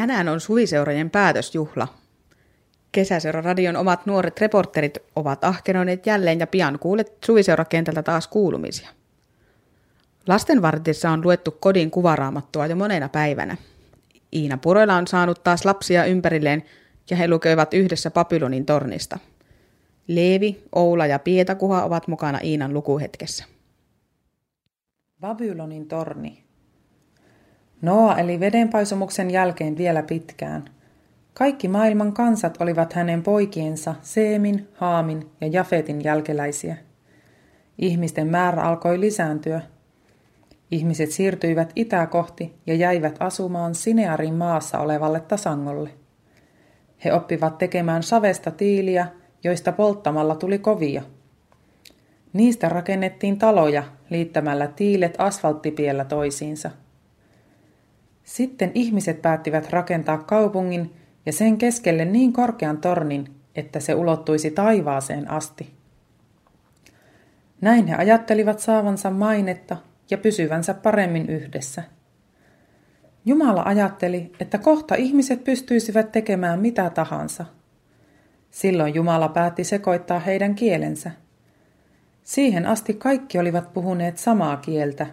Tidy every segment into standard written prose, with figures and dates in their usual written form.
Tänään on suviseurojen päätösjuhla. Kesäseuraradion omat nuoret reporterit ovat ahkeroineet jälleen ja pian kuulet suviseurakentältä taas kuulumisia. Lastenvartissa on luettu kodin kuvaraamattua jo monena päivänä. Iina Puroila on saanut taas lapsia ympärilleen ja he lukevat yhdessä Babylonin tornista. Leevi, Oula ja Pietakuha ovat mukana Iinan lukuhetkessä. Babylonin torni. Noa eli vedenpaisumuksen jälkeen vielä pitkään. Kaikki maailman kansat olivat hänen poikiensa Seemin, Haamin ja Jafetin jälkeläisiä. Ihmisten määrä alkoi lisääntyä. Ihmiset siirtyivät itää kohti ja jäivät asumaan Sinearin maassa olevalle tasangolle. He oppivat tekemään savesta tiiliä, joista polttamalla tuli kovia. Niistä rakennettiin taloja liittämällä tiilet asfalttipiellä toisiinsa. Sitten ihmiset päättivät rakentaa kaupungin ja sen keskelle niin korkean tornin, että se ulottuisi taivaaseen asti. Näin he ajattelivat saavansa mainetta ja pysyvänsä paremmin yhdessä. Jumala ajatteli, että kohta ihmiset pystyisivät tekemään mitä tahansa. Silloin Jumala päätti sekoittaa heidän kielensä. Siihen asti kaikki olivat puhuneet samaa kieltä.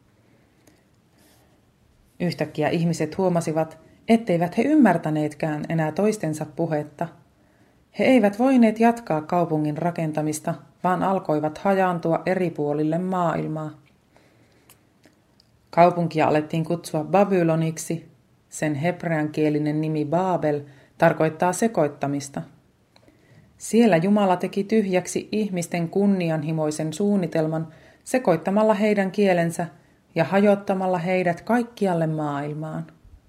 Yhtäkkiä ihmiset huomasivat, etteivät he ymmärtäneetkään enää toistensa puhetta. He eivät voineet jatkaa kaupungin rakentamista, vaan alkoivat hajaantua eri puolille maailmaa. Kaupunkia alettiin kutsua Babyloniksi. Sen hebreankielinen nimi Baabel tarkoittaa sekoittamista. Siellä Jumala teki tyhjäksi ihmisten kunnianhimoisen suunnitelman sekoittamalla heidän kielensä ja hajottamalla heidät kaikkialle maailmaan.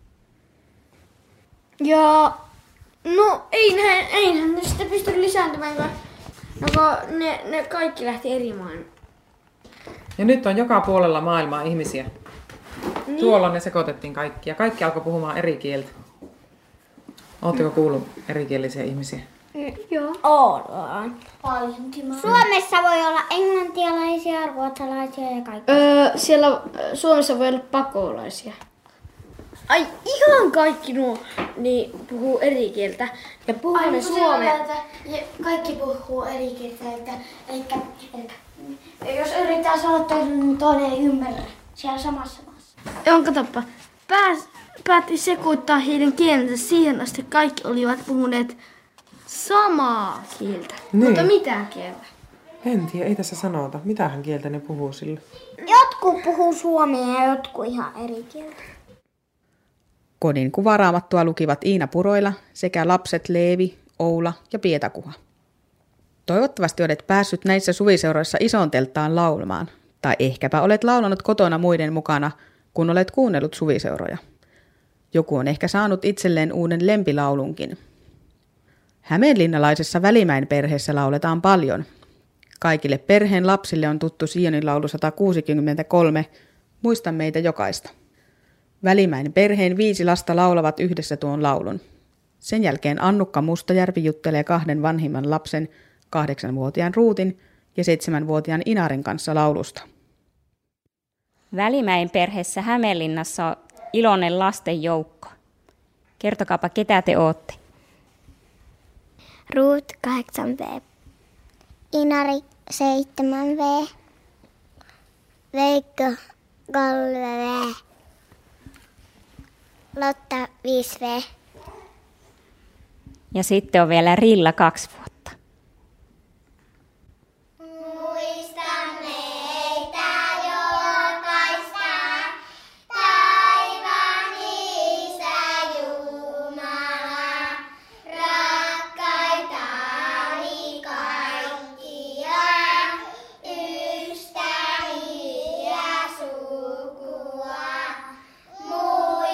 Ja no eihän ne sitten pysty lisääntymään, kun ne kaikki lähti eri maailmaan. Ja nyt on joka puolella maailmaa ihmisiä. Niin. Tuolla ne sekoitettiin kaikki ja kaikki alkoi puhumaan eri kieltä. Oletteko kuullut erikielisiä ihmisiä? Joo. Ollaan. Paljon. Suomessa voi olla englantilaisia, ruotsalaisia ja kaikki. Siellä Suomessa voi olla pakolaisia. Ai ihan kaikki nuo niin puhuu eri kieltä ja puhuu ne suomea. Kaikki puhuu eri kieltä, eli jos yrittää sanoa toinen, niin toinen ei ymmärrä siellä samassa maassa. Jonka tappa päätti sekoittaa heidän kielensä siihen asti kaikki olivat puhuneet samaa kieltä. Niin. Mutta mitä kieltä? En tiedä, ei tässä sanota. Mitähän kieltä ne puhuu sillä? Jotkut puhuu suomea ja jotkut ihan eri kieltä. Kodin kuvaraamattua lukivat Iina Puroila sekä lapset Leevi, Oula ja Pietakuha. Toivottavasti olet päässyt näissä suviseuroissa ison telttaan laulamaan, tai ehkäpä olet laulanut kotona muiden mukana, kun olet kuunnellut suviseuroja. Joku on ehkä saanut itselleen uuden lempilaulunkin. Hämeenlinnalaisessa Välimäen perheessä lauletaan paljon. Kaikille perheen lapsille on tuttu Sionin laulu 163, Muista meitä jokaista. Välimäen perheen 5 lasta laulavat yhdessä tuon laulun. Sen jälkeen Annukka Mustajärvi juttelee 2 vanhimman lapsen, 8-vuotiaan Ruutin ja 7-vuotiaan Inarin kanssa laulusta. Välimäen perheessä Hämeenlinnassa on iloinen lasten joukko. Kertokaapa, ketä te ootte? Ruut 8V, Inari 7V, Veikko 3V, Lotta 5V. Ja sitten on vielä Rilla 2 vuotta.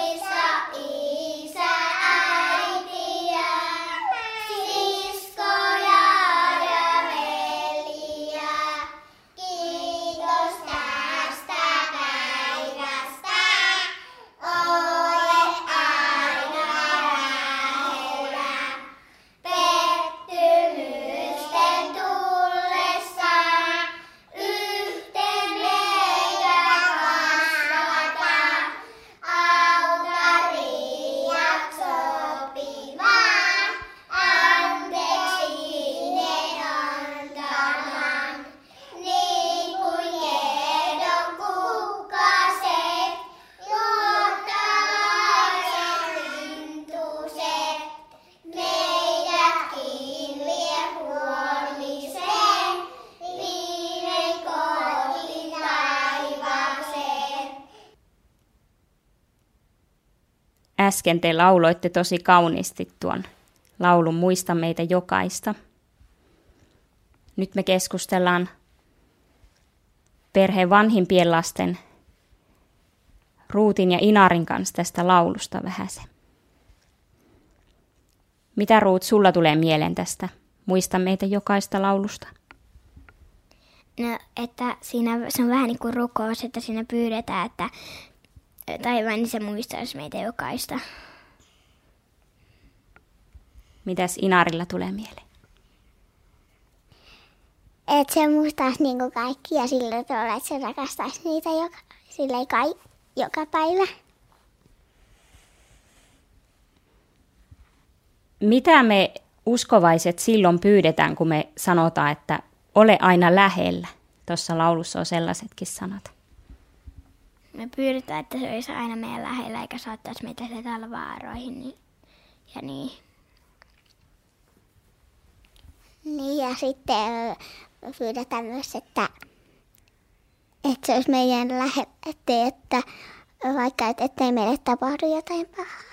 Isä, äiti ja sisko. äsken te lauloitte tosi kauniisti tuon laulun Muista meitä jokaista. Nyt me keskustellaan perheen vanhimpien lasten Ruutin ja Inarin kanssa tästä laulusta vähäsen. Mitä Ruut sulla tulee mieleen tästä Muista meitä jokaista laulusta? No, että siinä se on vähän niin kuin rukous, että siinä pyydetään, että taivaan niin se muistaisi meitä jokaista. Mitäs Inarilla tulee mieleen? Että se muistaisi niin kuin kaikkia sillä tavalla, että se rakastaisi niitä joka päivä. Mitä me uskovaiset silloin pyydetään, kun me sanotaan, että ole aina lähellä? Tuossa laulussa on sellaisetkin sanat. Me pyydetään, että se olisi aina meidän lähellä eikä saattaisi meitä täällä vaaroihin ja niin. Niin ja sitten pyydetään myös, että se olisi meidän lähellä, että vaikka ettei meille tapahdu jotain pahaa.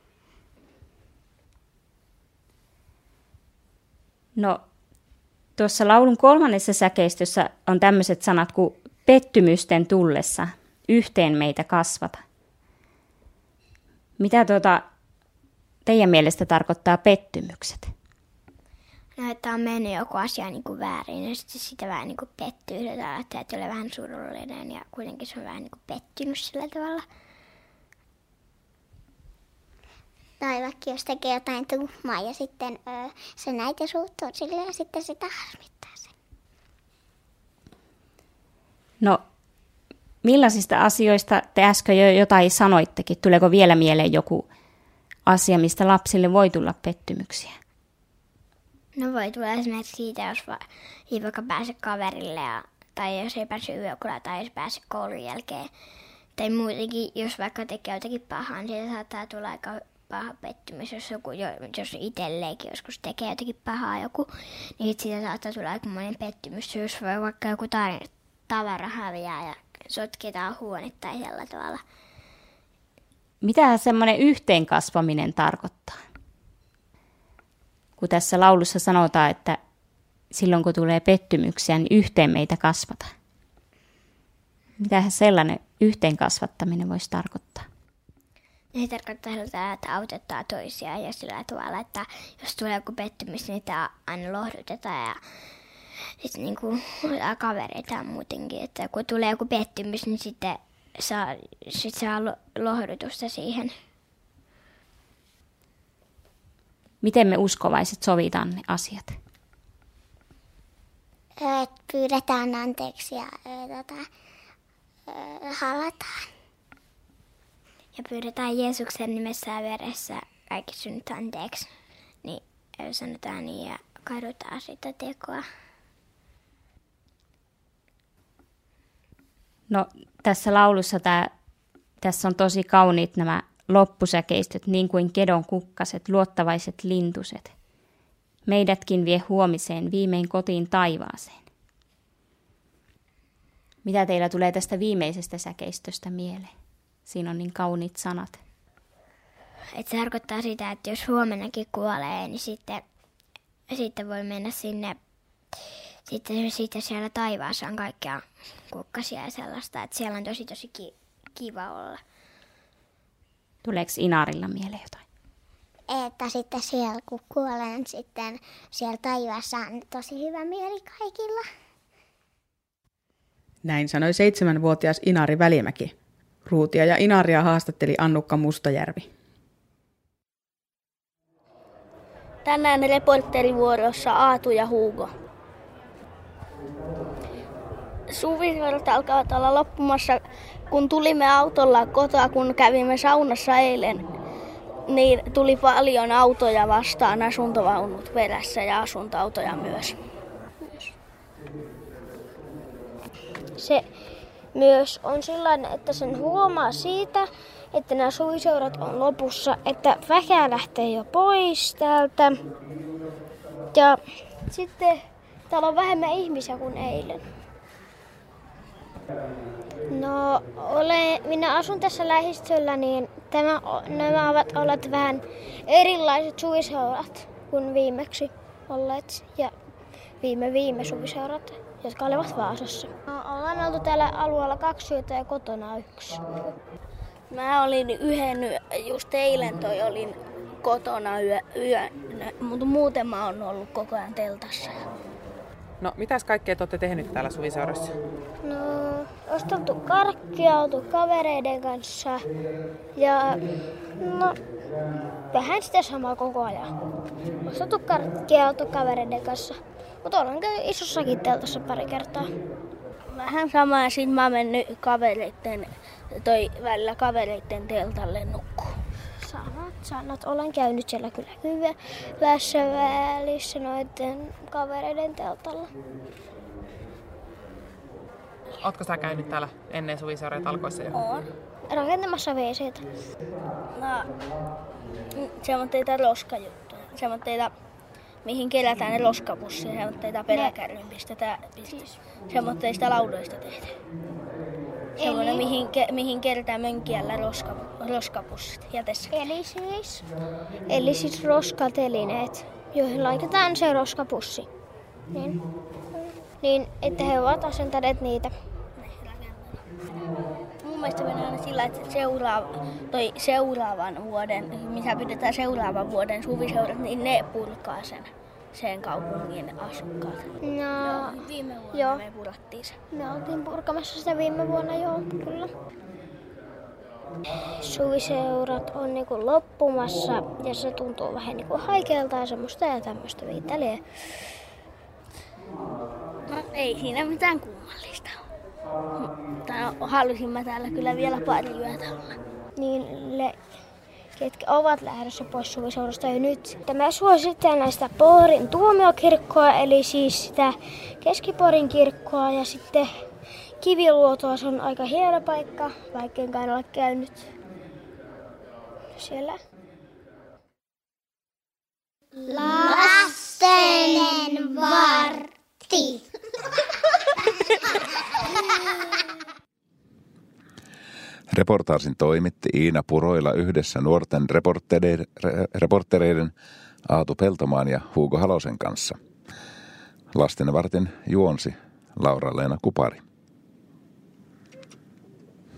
No, tuossa laulun 3. säkeistössä on tämmöiset sanat kuin pettymysten tullessa, yhteen meitä kasvata. Mitä teidän mielestä tarkoittaa pettymykset? No, että on mennyt joku asia niin kuin väärin ja sitten sitä vähän niin kuin pettyy. Että tulee vähän surullinen ja kuitenkin se on vähän niin kuin pettynyt sillä tavalla. Tai vaikka jos tekee jotain tuhmaa ja sitten se äiti suuttuu sille ja sitten sitä harmittaa sen. No, millaisista asioista te äsken jo jotain sanoittekin? Tuleeko vielä mieleen joku asia, mistä lapsille voi tulla pettymyksiä? No voi tulla esimerkiksi siitä, jos ei vaikka pääse kaverille tai jos ei pääse yökulla tai jos pääse koulun jälkeen. Tai muutenkin, jos vaikka tekee jotakin pahaa, niin siitä saattaa tulla aika paha pettymys. Jos itselleenkin joskus tekee jotakin pahaa joku, niin siitä saattaa tulla aikamoinen pettymys. Jos vaikka joku tavara häviää ja sotketaan huone tai tällä tavalla. Mitä semmoinen yhteenkasvaminen tarkoittaa? Kun tässä laulussa sanotaan, että silloin kun tulee pettymyksiä, niin yhteen meitä kasvata. Mitähän sellainen yhteenkasvattaminen voisi tarkoittaa? Se tarkoittaa sitä, että autetaan toisiaan ja sillä tavalla, että jos tulee joku pettymys, niin niitä aina lohdutetaan ja sitten niin kuin kavereita muutenkin. Että kun tulee joku pettymys, niin sitten saa lohdutusta siihen. Miten me uskovaiset sovitaan ne asiat? Pyydetään anteeksi ja halataan. Ja pyydetään Jeesuksen nimessä ja veressä kaikki synnit anteeksi. Niin sanotaan niin ja kadutaan sitä tekoa. No tässä laulussa tässä on tosi kauniit nämä loppusäkeistöt, niin kuin kedon kukkaset, luottavaiset lintuset. Meidätkin vie huomiseen, viimein kotiin taivaaseen. Mitä teillä tulee tästä viimeisestä säkeistöstä mieleen? Siinä on niin kauniit sanat. Et se tarkoittaa sitä, että jos huomennakin kuolee, niin sitten voi mennä sinne. Sitten siellä taivaassa on kaikkea kukkasia ja sellaista, että siellä on tosi kiva olla. Tuleeko Inarilla mieleen jotain? Että sitten siellä kun kuolen, sitten siellä taivaassa on tosi hyvä mieli kaikilla. Näin sanoi 7-vuotias Inari Välimäki. Ruutia ja Inaria haastatteli Annukka Mustajärvi. Tänään reporterivuorossa Aatu ja Hugo. Suvivirrat alkavat olla loppumassa, kun tulimme autolla kotoa, kun kävimme saunassa eilen. Niin tuli paljon autoja vastaan, asuntovaunut perässä ja asuntoautoja myös. Se myös on sellainen, että sen huomaa siitä, että nämä suviseurat on lopussa, että väkeä lähtee jo pois täältä. Ja sitten täällä on vähemmän ihmisiä kuin eilen. No, minä asun tässä lähistöllä, niin nämä ovat olleet vähän erilaiset suviseurat kuin viimeksi olleet ja viime suviseurat, jotka olivat Vaasassa. No, ollaan oltu täällä alueella 2 yötä ja kotona 1. Mä olin just eilen olin kotona yön, mutta muuten mä oon ollut koko ajan teltassa. No, mitäs kaikkea te olette tehnyt täällä suviseurassa? No, osteltu karkkia, oltu kavereiden kanssa ja no, vähän sitä samaa koko ajan. Osteltu karkkia, oltu kavereiden kanssa, mutta olen käynyt isossakin teltassa pari kertaa. Vähän samaa ja sit mä oon mennyt välillä kavereitten teltalle nukkuu. Sanat. Olen käynyt siellä kyllä hyvässä välissä noiden kavereiden teltalla. Ootko sä käynyt täällä ennen suviseuroja talkoissa jo? Oon. Rakentamassa WC:tä. No, semmoitteita roskajuttuja. Semmoitteita, mihin kerätään ne roskapussia. Semmoitteita peräkärryn pistetään. Semmoitteista laudoista tehdään. Semmoinen, mihin kerätään mönkijällä roskapussit jätesäkin. Eli siis roskatelineet, joihin laitetaan se roskapussi. Niin, että he ovat asentaneet niitä. Mun mielestä mennään aina sillä, että seuraavan vuoden, missä pidetään seuraavan vuoden suviseurat, niin ne purkaa sen kaupungin asukkaat. No, viime vuonna me purattiin sen. Me oltiin purkamassa sitä viime vuonna, joo, kyllä. Suviseurat on niinku loppumassa ja se tuntuu vähän niinku haikealta ja semmoista ja tämmöistä viittelee. No, ei siinä mitään kummallista ole. Halusin mä täällä kyllä vielä pari yötä olla. Niin ketkä ovat lähdössä pois suviseurasta jo nyt. Me suosittelen sitä Porin tuomiokirkkoa, eli siis sitä Keski-Porin kirkkoa ja sitten Kiviluotoa. Se on aika hieno paikka, vaikka enkä ole käynyt siellä. Lasten vartti. Reportaasin toimitti Iina Puroila yhdessä nuorten reportereiden Aatu Peltomaan ja Hugo Halosen kanssa. Lastenvartin juonsi Laura-Leena Kupari.